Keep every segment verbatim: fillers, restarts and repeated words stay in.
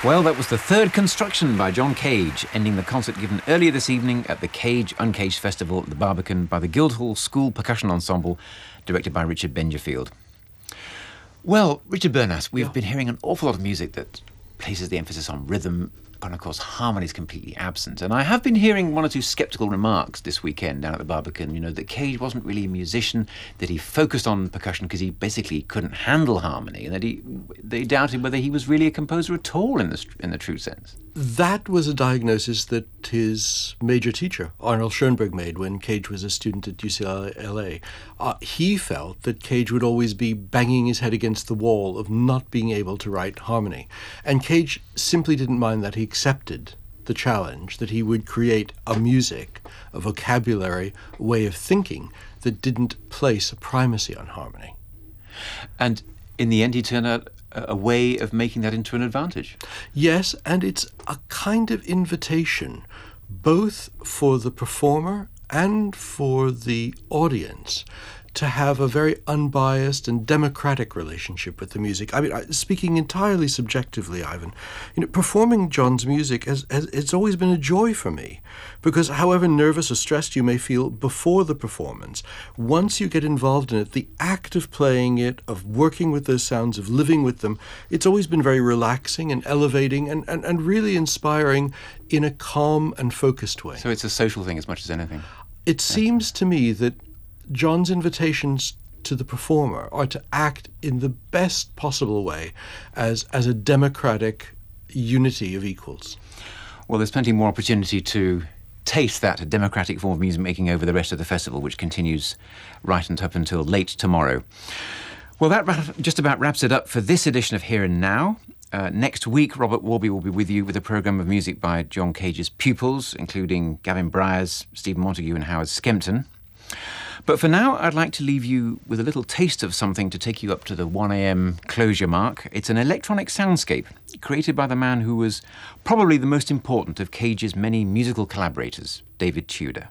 Well, that was the third construction by John Cage, ending the concert given earlier this evening at the Cage Uncaged Festival at the Barbican by the Guildhall School Percussion Ensemble, directed by Richard Bengerfield. Well, Richard Bernas, we've yeah. been hearing an awful lot of music that places the emphasis on rhythm, and of course harmony is completely absent. And I have been hearing one or two sceptical remarks this weekend down at the Barbican, you know, that Cage wasn't really a musician, that he focused on percussion because he basically couldn't handle harmony, and that he they doubted whether he was really a composer at all in the, in the true sense. That was a diagnosis that his major teacher, Arnold Schoenberg, made when Cage was a student at U C L A. Uh, he felt that Cage would always be banging his head against the wall of not being able to write harmony. And Cage simply didn't mind that. He accepted the challenge that he would create a music, a vocabulary, a way of thinking that didn't place a primacy on harmony. And in the end, he turned out a way of making that into an advantage. Yes, and it's a kind of invitation, both for the performer and for the audience, to have a very unbiased and democratic relationship with the music. I mean, speaking entirely subjectively, Ivan, you know, performing John's music has, has it's always been a joy for me, because however nervous or stressed you may feel before the performance, once you get involved in it, the act of playing it, of working with those sounds, of living with them, it's always been very relaxing and elevating and, and, and really inspiring in a calm and focused way. So it's a social thing as much as anything. It seems to me that John's invitations to the performer are to act in the best possible way as as a democratic unity of equals. Well, there's plenty more opportunity to taste that democratic form of music making over the rest of the festival, which continues right and up until late tomorrow. Well, that just about wraps it up for this edition of Here and Now. Uh, next week, Robert Warby will be with you with a programme of music by John Cage's pupils, including Gavin Bryars, Stephen Montague and Howard Skempton. But for now, I'd like to leave you with a little taste of something to take you up to the one a.m. closure mark. It's an electronic soundscape created by the man who was probably the most important of Cage's many musical collaborators, David Tudor.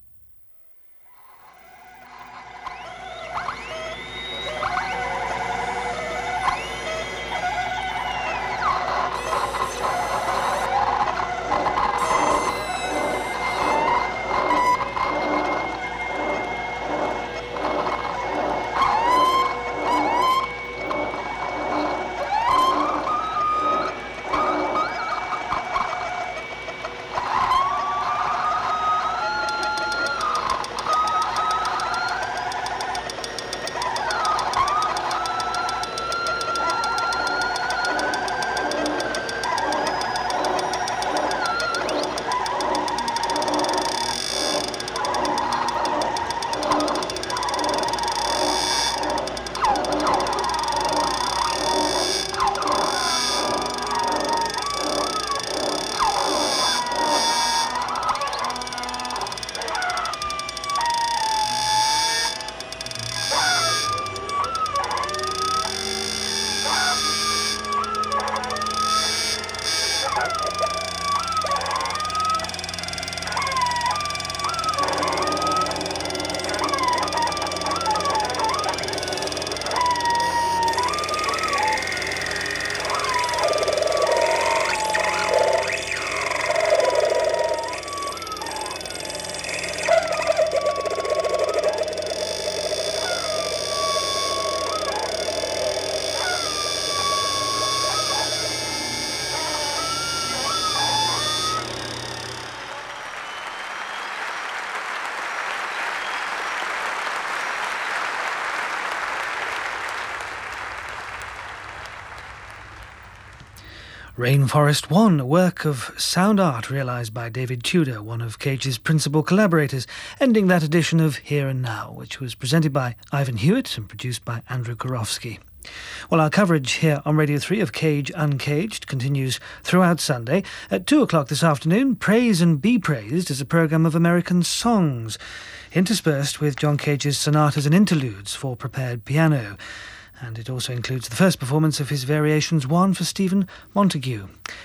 Rainforest One, a work of sound art realised by David Tudor, one of Cage's principal collaborators, ending that edition of Here and Now, which was presented by Ivan Hewitt and produced by Andrew Korofsky. Well, our coverage here on Radio three of Cage Uncaged continues throughout Sunday. At two o'clock this afternoon, Praise and Be Praised is a programme of American songs, interspersed with John Cage's sonatas and interludes for prepared piano. And it also includes the first performance of his Variations one for Stephen Montague.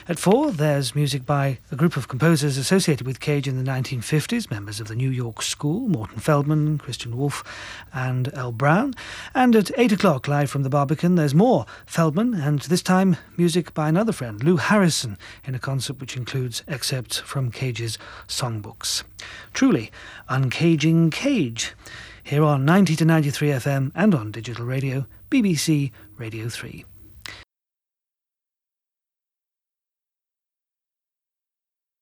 At four, there's music by a group of composers associated with Cage in the nineteen fifties, members of the New York School, Morton Feldman, Christian Wolff and Earl Brown. And at eight o'clock, live from the Barbican, there's more Feldman, and this time music by another friend, Lou Harrison, in a concert which includes excerpts from Cage's songbooks. Truly, uncaging Cage, here on ninety to ninety-three F M and on digital radio, B B C Radio three.